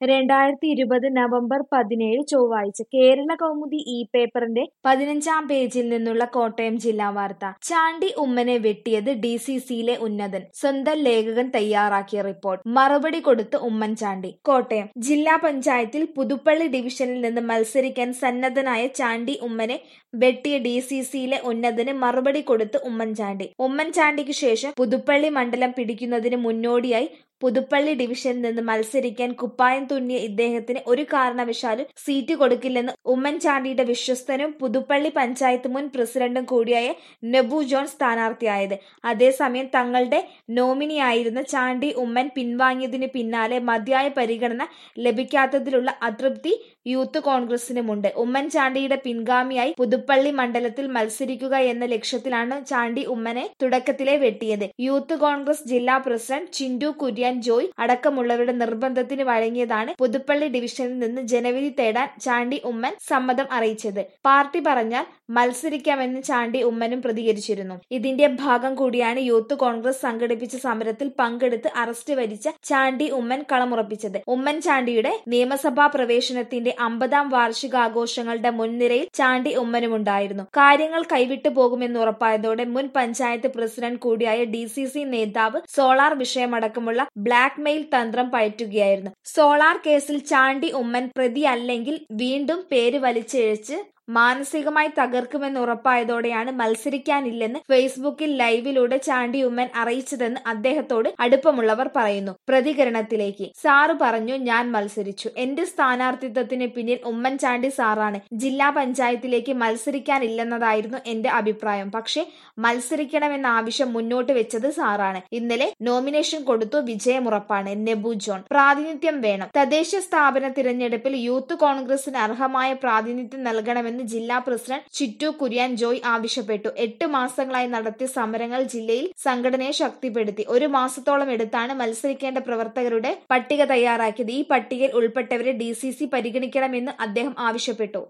2020 November 17 ചൊവ്വാഴ്ച കേരള കൗമുദി പേപ്പറിന്റെ 15-ാം പേജിൽ നിന്നുള്ള കോട്ടയം ജില്ലാ വാർത്ത. ചാണ്ടി ഉമ്മനെ വെട്ടിയത് ഡിസിസിയിലെ ഉന്നതൻ. സ്വന്തം ലേഖകൻ തയ്യാറാക്കിയ റിപ്പോർട്ട്. മറുപടി കൊടുത്ത് ഉമ്മൻചാണ്ടി. കോട്ടയം ജില്ലാ പഞ്ചായത്തിൽ പുതുപ്പള്ളി ഡിവിഷനിൽ നിന്ന് മത്സരിക്കാൻ സന്നദ്ധനായ ചാണ്ടി ഉമ്മനെ വെട്ടിയ ഡിസിസിയിലെ ഉന്നതന് മറുപടി കൊടുത്ത് ഉമ്മൻചാണ്ടി. ഉമ്മൻചാണ്ടിക്ക് ശേഷം പുതുപ്പള്ളി മണ്ഡലം പിടിക്കുന്നതിന് മുന്നോടിയായി പുതുപ്പള്ളി ഡിവിഷനിൽ നിന്ന് മത്സരിക്കാൻ കുപ്പായം തുന്നിയ ഇദ്ദേഹത്തിന് ഒരു കാരണവശാലും സീറ്റ് കൊടുക്കില്ലെന്ന് ഉമ്മൻചാണ്ടിയുടെ വിശ്വസ്തനും പുതുപ്പള്ളി പഞ്ചായത്ത് മുൻ പ്രസിഡന്റും കൂടിയായ നെബു ജോൺ സ്ഥാനാർത്ഥിയായത്. അതേസമയം തങ്ങളുടെ നോമിനിയായിരുന്ന ചാണ്ടി ഉമ്മൻ പിൻവാങ്ങിയതിന് പിന്നാലെ മതിയായ പരിഗണന ലഭിക്കാത്തതിലുള്ള അതൃപ്തി യൂത്ത് കോൺഗ്രസിനുമുണ്ട്. ഉമ്മൻചാണ്ടിയുടെ പിൻഗാമിയായി പുതുപ്പള്ളി മണ്ഡലത്തിൽ മത്സരിക്കുക എന്ന ലക്ഷ്യത്തിലാണ് ചാണ്ടി ഉമ്മനെ തുടക്കത്തിലെ വെട്ടിയത്. യൂത്ത് കോൺഗ്രസ് ജില്ലാ പ്രസിഡന്റ് ചിൻഡു കുര്യൻ ജോയ് അടക്കമുള്ളവരുടെ നിർബന്ധത്തിന് വഴങ്ങിയതാണ് പുതുപ്പള്ളി ഡിവിഷനിൽ നിന്ന് ജനവിധി തേടാൻ ചാണ്ടി ഉമ്മൻ സമ്മതം അറിയിച്ചത്. പാർട്ടി പറഞ്ഞാൽ മത്സരിക്കാമെന്ന് ചാണ്ടി ഉമ്മനും പ്രതികരിച്ചിരുന്നു. ഇതിന്റെ ഭാഗം കൂടിയാണ് യൂത്ത് കോൺഗ്രസ് സംഘടിപ്പിച്ച സമരത്തിൽ പങ്കെടുത്ത് അറസ്റ്റ് വരിച്ച ചാണ്ടി ഉമ്മൻ കളമുറപ്പിച്ചത്. ഉമ്മൻചാണ്ടിയുടെ നിയമസഭാ പ്രവേശനത്തിന്റെ 50-ാം വാർഷികാഘോഷങ്ങളുടെ മുൻനിരയിൽ ചാണ്ടി ഉമ്മനുമുണ്ടായിരുന്നു. കാര്യങ്ങൾ കൈവിട്ടു പോകുമെന്ന് ഉറപ്പായതോടെ മുൻ പഞ്ചായത്ത് പ്രസിഡന്റ് കൂടിയായ ഡിസിസി നേതാവ് സോളാർ വിഷയമടക്കമുള്ള ബ്ലാക്ക് മെയിൽ തന്ത്രം പയറ്റുകയായിരുന്നു. സോളാർ കേസിൽ ചാണ്ടി ഉമ്മൻ പ്രതിയല്ലെങ്കിൽ വീണ്ടും പേര് വലിച്ചിഴച്ച് മാനസികമായി തകർക്കുമെന്ന് ഉറപ്പായതോടെയാണ് മത്സരിക്കാനില്ലെന്ന് ഫേസ്ബുക്കിൽ ലൈവിലൂടെ ചാണ്ടി ഉമ്മൻ അറിയിച്ചതെന്ന് അദ്ദേഹത്തോട് അടുപ്പമുള്ളവർ പറയുന്നു. പ്രതികരണത്തിലേക്ക്. സാറ് പറഞ്ഞു, ഞാൻ മത്സരിച്ചു. എന്റെ സ്ഥാനാർത്ഥിത്വത്തിന് പിന്നിൽ ഉമ്മൻചാണ്ടി സാറാണ്. ജില്ലാ പഞ്ചായത്തിലേക്ക് മത്സരിക്കാനില്ലെന്നതായിരുന്നു എന്റെ അഭിപ്രായം. പക്ഷേ മത്സരിക്കണമെന്ന ആവശ്യം മുന്നോട്ട് വെച്ചത് സാറാണ്. ഇന്നലെ നോമിനേഷൻ കൊടുത്തു. വിജയമുറപ്പാണ്. നെബു ജോൺ. പ്രാതിനിധ്യം വേണം. തദ്ദേശ സ്ഥാപന തിരഞ്ഞെടുപ്പിൽ യൂത്ത് കോൺഗ്രസിന് അർഹമായ പ്രാതിനിധ്യം നൽകണമെന്ന് ജില്ലാ പ്രസിഡന്റ് ചിറ്റു കുര്യൻ ജോയ് ആവശ്യപ്പെട്ടു. 8 മാസങ്ങളായി നടത്തിയ സമരങ്ങൾ ജില്ലയിൽ സംഘടനയെ ശക്തിപ്പെടുത്തി. 1 മാസത്തോളം എടുത്താണ് മത്സരിക്കേണ്ട പ്രവർത്തകരുടെ പട്ടിക തയ്യാറാക്കിയത്. ഈ പട്ടികയിൽ ഉൾപ്പെട്ടവരെ ഡിസിസി പരിഗണിക്കണമെന്ന് അദ്ദേഹം ആവശ്യപ്പെട്ടു.